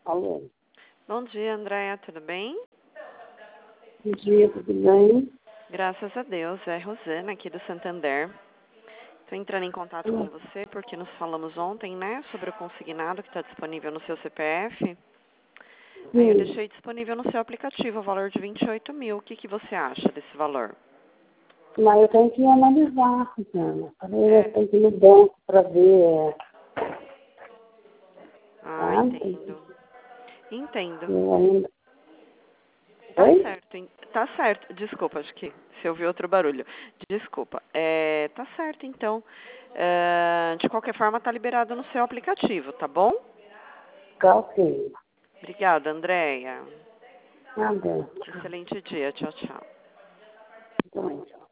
Alô. Bom dia, Andréia, tudo bem? Bom dia, tudo bem? Graças a Deus, é Rosana aqui do Santander. Estou entrando em contato com você porque nos falamos ontem, né, sobre o consignado que está disponível no seu CPF. Aí eu Sim, deixei disponível no seu aplicativo o valor de 28 mil. O que você acha desse valor? mas eu tenho que analisar, Rosana. Eu É. tenho que ir no banco para ver, Ah, tá? entendo. Entendo. Eu ainda... Tá Oi? certo, tá certo. Desculpa, acho que se eu ouvi outro barulho. Desculpa. Tá certo, então. De qualquer forma, tá liberado no seu aplicativo, tá bom? Tá ok. Obrigada, Andréia. Nada. Excelente dia. Tchau, tchau. Então,